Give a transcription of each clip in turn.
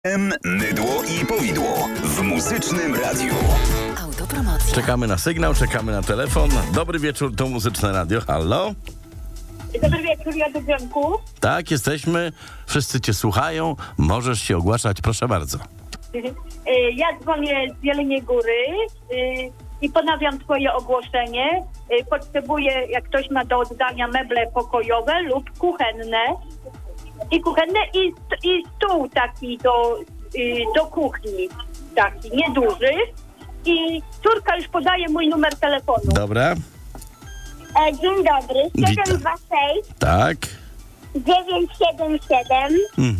Mydło i powidło w Muzycznym Radiu. Autopromocja. Czekamy na sygnał, czekamy na telefon. Dobry wieczór, to Muzyczne Radio. Halo? Dobry wieczór, Jadwianku. Tak, jesteśmy. Wszyscy cię słuchają. Możesz się ogłaszać, proszę bardzo. Ja dzwonię z Jeleniej Góry i ponawiam twoje ogłoszenie. Potrzebuję, jak ktoś ma do oddania, meble pokojowe lub kuchenne. I stół taki do kuchni, taki nieduży. I córka już podaje mój numer telefonu. Dobra. Dzień dobry, 726 Tak. 977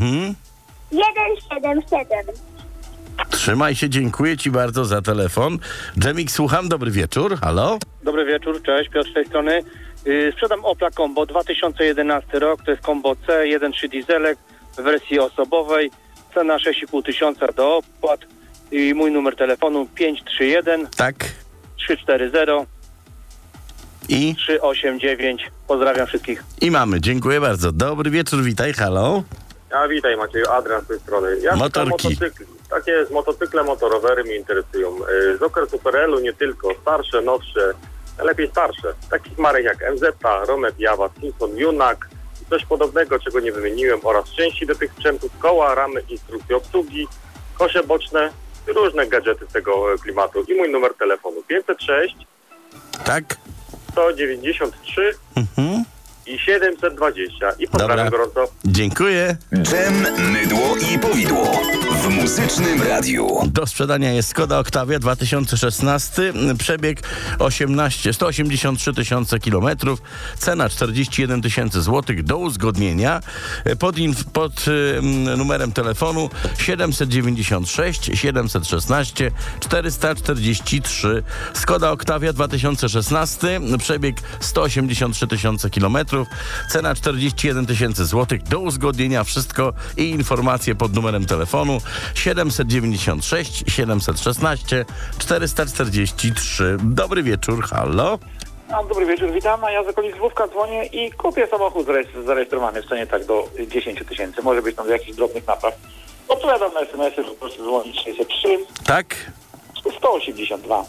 177. Trzymaj się, dziękuję ci bardzo za telefon. Dżemik, słucham, dobry wieczór. Halo? Dobry wieczór, cześć, Piotr z tej strony. Sprzedam Opla Combo 2011 rok, to jest Combo C, 1.3 dieselek w wersji osobowej, cena 6,5 tysiąca do opłat i mój numer telefonu 531 Tak. 340 I? 389. Pozdrawiam wszystkich. I mamy, dziękuję bardzo. Dobry wieczór, witaj, halo? Witaj Macieju, Adrian z tej strony. Motorki. Tak jest, motocykle, motorowery mnie interesują. Z okresu PRL-u nie tylko, starsze, nowsze, lepiej starsze. Takich marek jak MZ, Romet, Jawa, Simpson, Junak, coś podobnego, czego nie wymieniłem, oraz części do tych sprzętów, koła, ramy, instrukcje obsługi, kosze boczne, różne gadżety z tego klimatu. I mój numer telefonu 506 Tak. 193 i 720. I pozdrawiam gorąco. Dziękuję. Dżem, mydło i powidło w Muzycznym Radiu. Do sprzedania jest Skoda Octavia 2016, przebieg 183 tysiące kilometrów, cena 41 tysięcy złotych do uzgodnienia. Pod numerem telefonu 796 716 443. Skoda Octavia 2016, przebieg 183 tysiące kilometrów, cena 41 tysięcy złotych do uzgodnienia. Wszystko i informacje pod numerem telefonu 796 716 443. Dobry wieczór, halo? Dobry wieczór, witam. A ja z okolic Lwówka dzwonię i kupię samochód zarejestrowany w cenie tak do 10 tysięcy. Może być tam do jakichś drobnych napraw. Odpowiadam na SMS-y, że proszę dzwonić 603 Tak? 182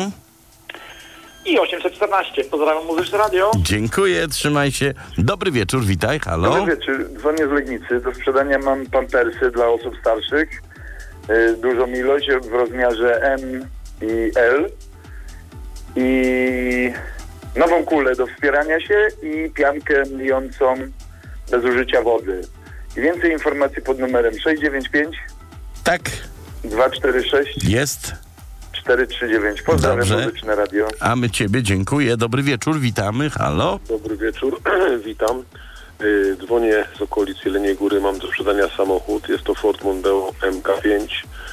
i 814. Pozdrawiam Muzyczne Radio. Dziękuję, trzymaj się. Dobry wieczór, witaj, halo? Dobry wieczór, dzwonię z Legnicy. Do sprzedania mam pampersy dla osób starszych. Dużą ilość w rozmiarze M i L. I nową kulę do wspierania się i piankę myjącą bez użycia wody. I więcej informacji pod numerem 695 Tak. 246 Jest. 439. Pozdrawiam Dobrze. Muzyczne Radio. A my ciebie, dziękuję. Dobry wieczór, witamy, halo? Dobry wieczór, witam. Dzwonię z okolic Jeleniej Góry, mam do sprzedania samochód. Jest to Ford Mondeo MK5,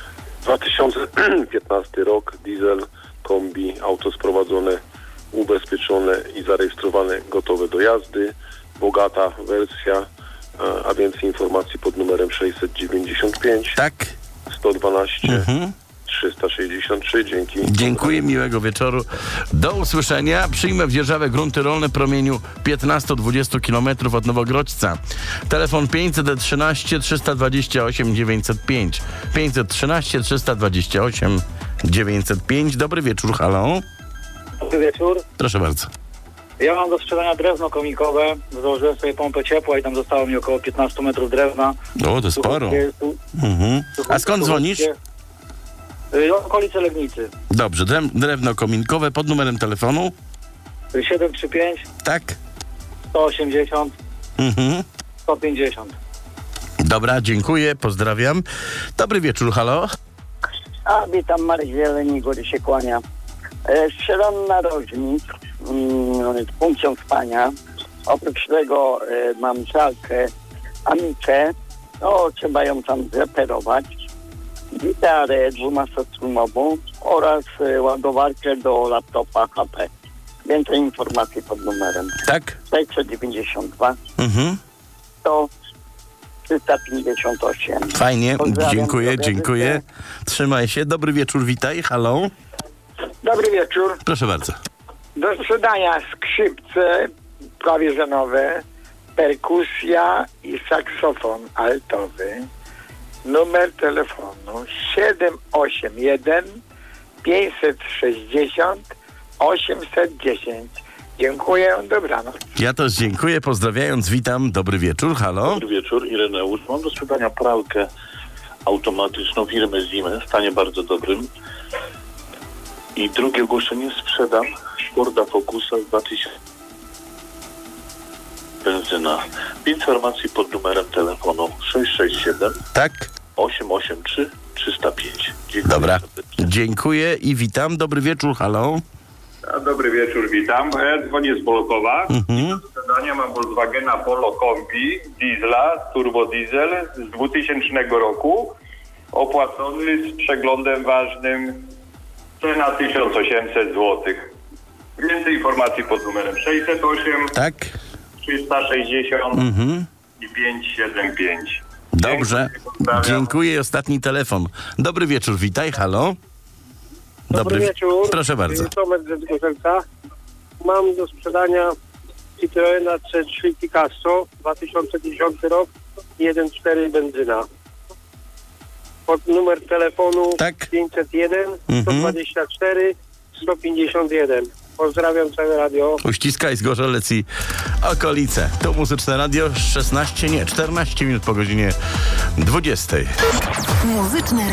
2015 rok, diesel, kombi, auto sprowadzone, ubezpieczone i zarejestrowane, gotowe do jazdy. Bogata wersja, a więcej informacji pod numerem 695 Tak. 112 363. Dzięki. Dziękuję, miłego wieczoru. Do usłyszenia. Przyjmę w dzierżawę grunty rolne w promieniu 15-20 km od Nowogrodźca. Telefon 513 328 905. 513 328 905. Dobry wieczór, halo? Dobry wieczór. Proszę bardzo. Ja mam do sprzedania drewno komikowe. Założyłem sobie pompę ciepła i tam zostało mi około 15 metrów drewna. O, to sporo. A skąd dzwonisz? Okolice Legnicy. Dobrze, drewno kominkowe pod numerem telefonu? 735 Tak. 180 150. Dobra, dziękuję, pozdrawiam. Dobry wieczór, halo? Witam, Marek z Jeleniej Góry się kłania. Sprzedam narożnik z funkcją spania. Oprócz tego mam żalkę, Amikę. Trzeba ją tam zreperować. Gitarę 12-strunową oraz ładowarkę do laptopa HP. Więcej informacji pod numerem. Tak? 692 to 358. Fajnie, Pozdrawiam, dziękuję. Trzymaj się. Dobry wieczór, witaj, halo? Dobry wieczór. Proszę bardzo. Do sprzedania skrzypce prawie że nowe, perkusja i saksofon altowy. numer telefonu 781 560 810. Dziękuję, dobranoc. Ja też dziękuję, pozdrawiając, witam, dobry wieczór, halo. Dobry wieczór, Ireneusz. Mam do sprzedania pralkę automatyczną firmy Siemens w stanie bardzo dobrym. I drugie ogłoszenie, sprzedam Forda Focusa z 2000 benzyna. Informacji pod numerem telefonu 667 tak 883 305. Dziękuję. Dobra, serdecznie. dziękuję i witam, dobry wieczór, halo. Dobry wieczór, witam. Ja dzwonię z Bolkowa. Mhm. Do sprzedania mam Volkswagena Polo Kombi, diesla, turbodiesel z 2000 roku. Opłacony z przeglądem ważnym. Cena 1800 zł. Więcej informacji pod numerem 608 Tak. 360 Mhm. i 575. Dobrze, Pozdrawiam. dziękuję. Ostatni telefon. Dobry wieczór, witaj, halo. Dobry wieczór. Proszę bardzo. Tomek ze Zgorzelca. Mam do sprzedania Citroena C3 Picasso, 2010 rok, 1.4 benzyna. Pod numer telefonu Tak. 501 124 151. Pozdrawiam całe radio. Uściskaj Zgorzelec i okolice. To Muzyczne Radio, 14 minut po godzinie 20. Muzyczne